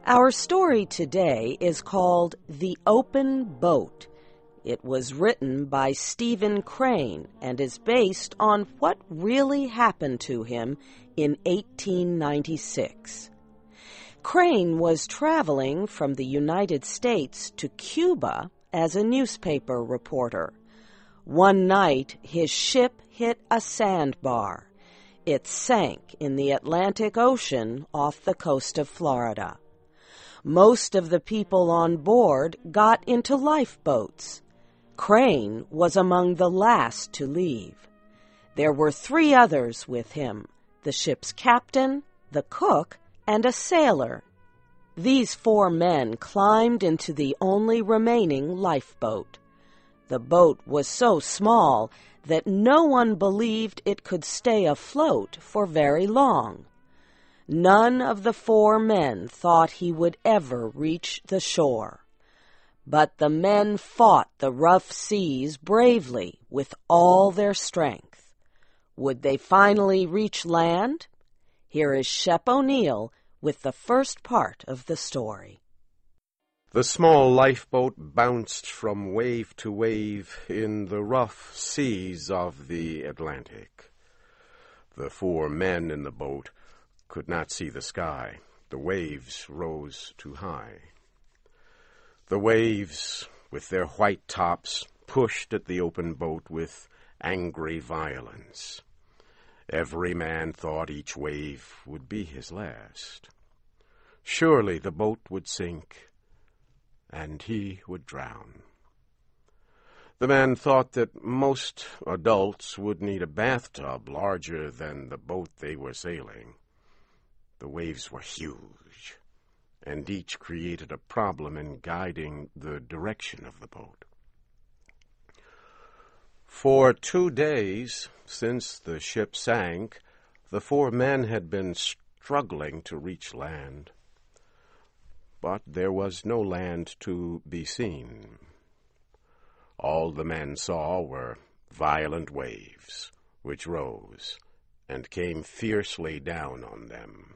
Our story today is called The Open Boat. It was written by Stephen Crane and is based on what really happened to him in 1896. Crane was traveling from the United States to Cuba as a newspaper reporter. One night, his ship hit a sandbar. It sank in the Atlantic Ocean off the coast of Florida. Most of the people on board got into lifeboats. Crane was among the last to leave. There were 3 others with him, the ship's captain, the cook, and a sailor. These 4 men climbed into the only remaining lifeboat. The boat was so small that no one believed it could stay afloat for very long. None of the 4 men thought he would ever reach the shore. But the men fought the rough seas bravely with all their strength. Would they finally reach land? Here is Shep O'Neill with the first part of the story. The small lifeboat bounced from wave to wave in the rough seas of the Atlantic. The 4 men in the boat could not see the sky. The waves rose too high. The waves, with their white tops, pushed at the open boat with angry violence. Every man thought each wave would be his last. Surely the boat would sink, and he would drown. The man thought that most adults would need a bathtub larger than the boat they were sailing. The waves were huge, and each created a problem in guiding the direction of the boat. For 2 days, since the ship sank, the 4 men had been struggling to reach land. But there was no land to be seen. All the men saw were violent waves, which rose and came fiercely down on them.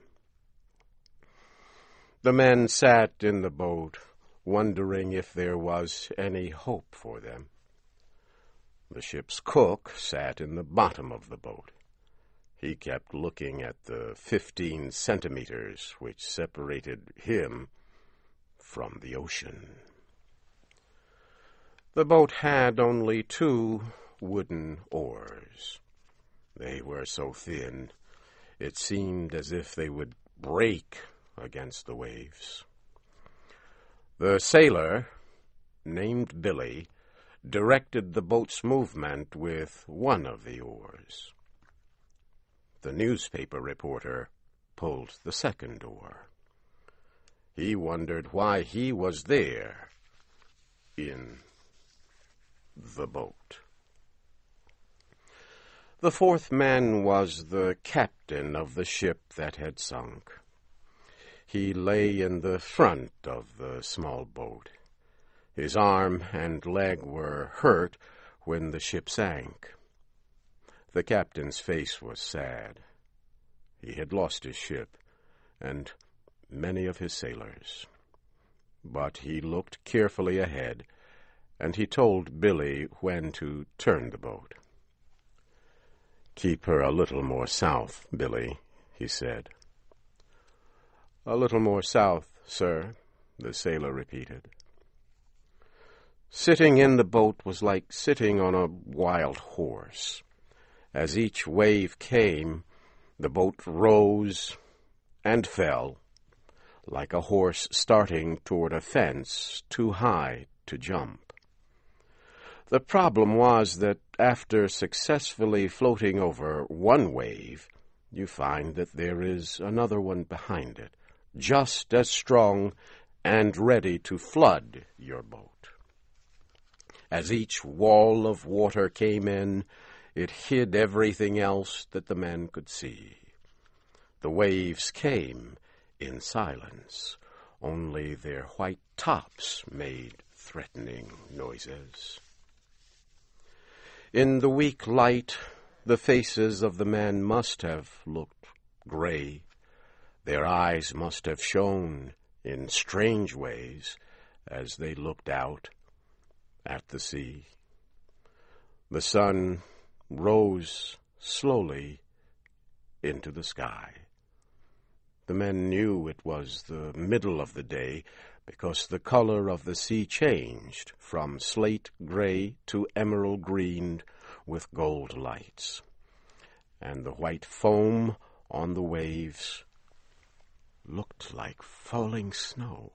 The men sat in the boat, wondering if there was any hope for them. The ship's cook sat in the bottom of the boat. He kept looking at the 15 centimeters which separated him from the ocean. The boat had only 2 wooden oars. They were so thin, it seemed as if they would break against the waves. The sailor, named Billy, directed the boat's movement with one of the oars. The newspaper reporter pulled the second oar. He wondered why he was there in the boat. The 4th man was the captain of the ship that had sunk. He lay in the front of the small boat. His arm and leg were hurt when the ship sank. The captain's face was sad. He had lost his ship and many of his sailors. But he looked carefully ahead, and he told Billy when to turn the boat. "Keep her a little more south, Billy," he said. "A little more south, sir," the sailor repeated. Sitting in the boat was like sitting on a wild horse. As each wave came, the boat rose and fell, like a horse starting toward a fence too high to jump. The problem was that after successfully floating over one wave, you find that there is another one behind it, just as strong and ready to flood your boat. As each wall of water came in, it hid everything else that the men could see. The waves came in silence. Only their white tops made threatening noises. In the weak light, the faces of the men must have looked gray. Their eyes must have shone in strange ways as they looked out at the sea. The sun rose slowly into the sky. The men knew it was the middle of the day because the color of the sea changed from slate gray to emerald green with gold lights, and the white foam on the waves looked like falling snow.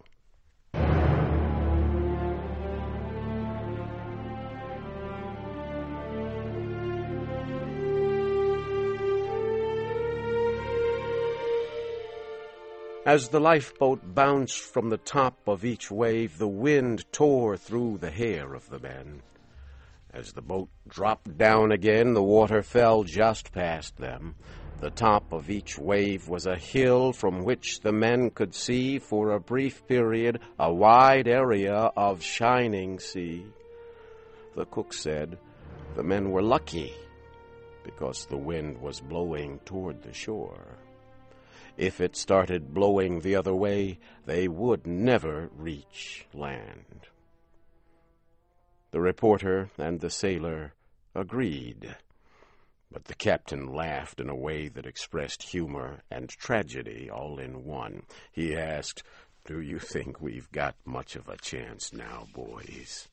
As the lifeboat bounced from the top of each wave, the wind tore through the hair of the men. As the boat dropped down again, the water fell just past them. The top of each wave was a hill from which the men could see for a brief period a wide area of shining sea. The cook said the men were lucky because the wind was blowing toward the shore. If it started blowing the other way, they would never reach land. The reporter and the sailor agreed, but the captain laughed in a way that expressed humor and tragedy all in one. He asked, "Do you think we've got much of a chance now, boys?"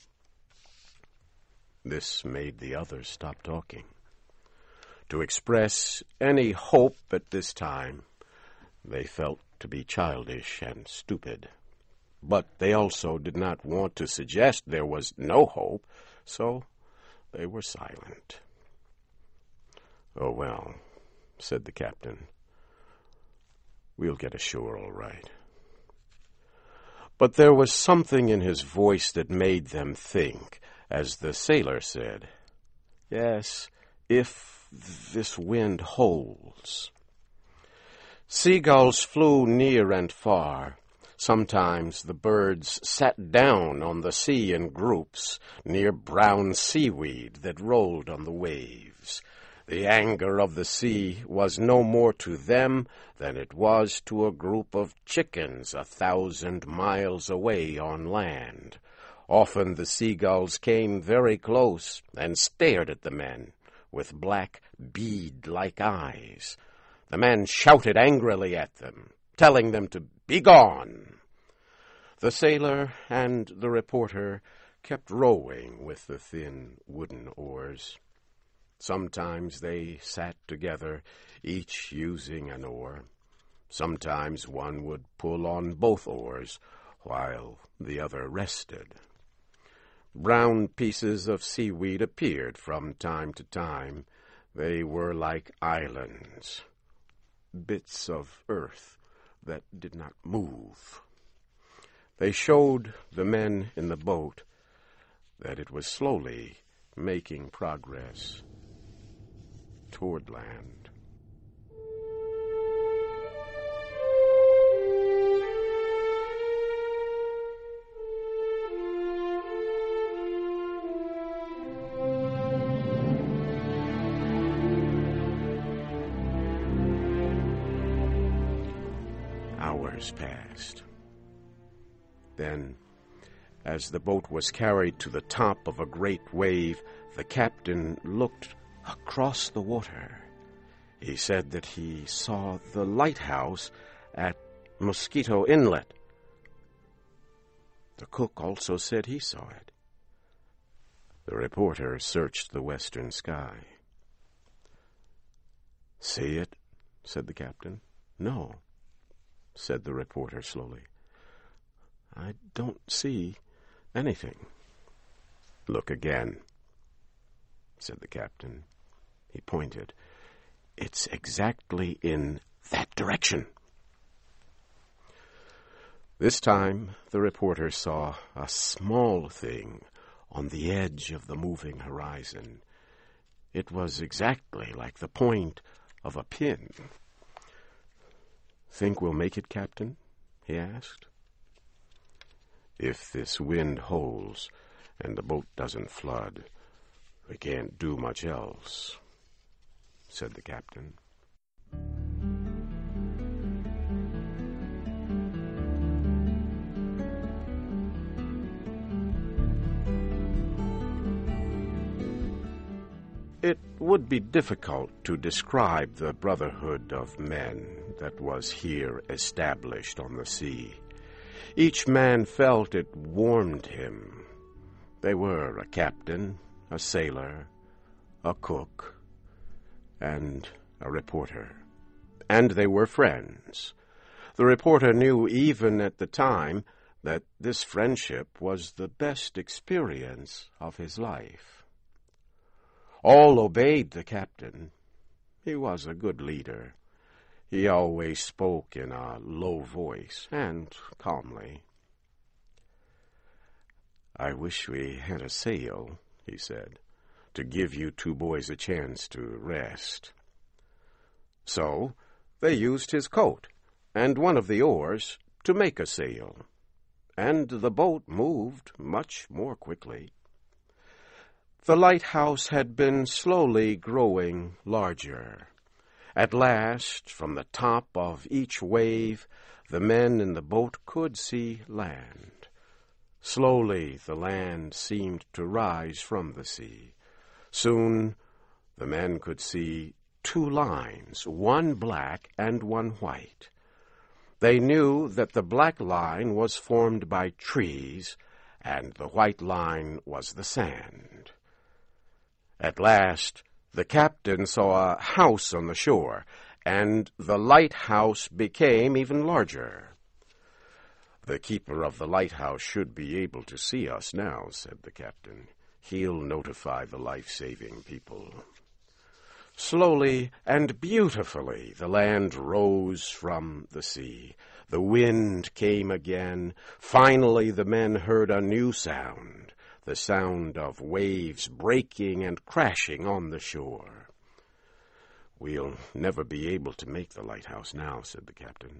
This made the others stop talking. To express any hope at this time, they felt to be childish and stupid. But they also did not want to suggest there was no hope, so they were silent. "Oh, well," said the captain, "we'll get ashore all right." But there was something in his voice that made them think, as the sailor said, "Yes, if this wind holds." Seagulls flew near and far. Sometimes the birds sat down on the sea in groups near brown seaweed that rolled on the waves. The anger of the sea was no more to them than it was to a group of chickens 1,000 miles away on land. Often the seagulls came very close and stared at the men with black bead-like eyes. The men shouted angrily at them, telling them to be gone. The sailor and the reporter kept rowing with the thin wooden oars. Sometimes they sat together, each using an oar. Sometimes one would pull on both oars, while the other rested. Brown pieces of seaweed appeared from time to time. They were like islands, bits of earth that did not move. They showed the men in the boat that it was slowly making progress toward land. Hours passed. Then, as the boat was carried to the top of a great wave, the captain looked across the water. He said that he saw the lighthouse at Mosquito Inlet. The cook also said he saw it. The reporter searched the western sky. "See it?" said the captain. "No," said the reporter slowly. "I don't see anything." "Look again," said the captain. He pointed. "It's exactly in that direction." This time the reporter saw a small thing on the edge of the moving horizon. It was exactly like the point of a pin. "Think we'll make it, Captain?" he asked. "If this wind holds and the boat doesn't flood, we can't do much else," said the captain. It would be difficult to describe the brotherhood of men that was here established on the sea. Each man felt it warmed him. They were a captain, a sailor, a cook, and a reporter. And they were friends. The reporter knew even at the time that this friendship was the best experience of his life. All obeyed the captain. He was a good leader. He always spoke in a low voice and calmly. "I wish we had a sail," he said, "to give you two boys a chance to rest." So they used his coat and one of the oars to make a sail, and the boat moved much more quickly. The lighthouse had been slowly growing larger. At last, from the top of each wave, the men in the boat could see land. Slowly the land seemed to rise from the sea. Soon the men could see two lines, one black and one white. They knew that the black line was formed by trees, and the white line was the sand. At last, the captain saw a house on the shore, and the lighthouse became even larger. "The keeper of the lighthouse should be able to see us now," said the captain. "He'll notify the life-saving people." Slowly and beautifully the land rose from the sea. The wind came again. Finally the men heard a new sound, the sound of waves breaking and crashing on the shore. "We'll never be able to make the lighthouse now," said the captain.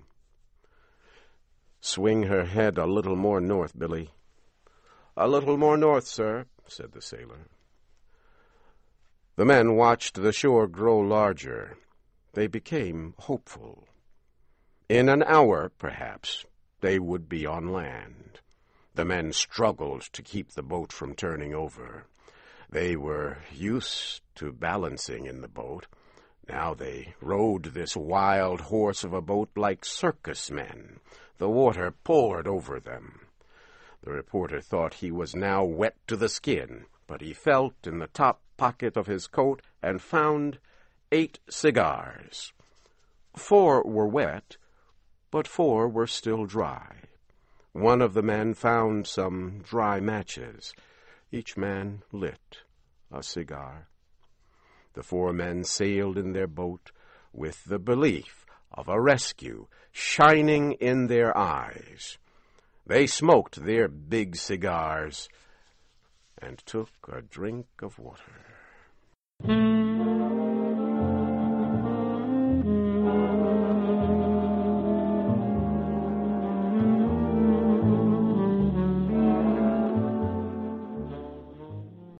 "Swing her head a little more north, Billy." "A little more north, sir," said the sailor. The men watched the shore grow larger. They became hopeful. In an hour, perhaps, they would be on land. The men struggled to keep the boat from turning over. They were used to balancing in the boat. Now they rode this wild horse of a boat like circus men. The water poured over them. The reporter thought he was now wet to the skin, but he felt in the top pocket of his coat and found 8 cigars. 4 were wet, but 4 were still dry. One of the men found some dry matches. Each man lit a cigar. The 4 men sailed in their boat with the belief of a rescue shining in their eyes. They smoked their big cigars and took a drink of water.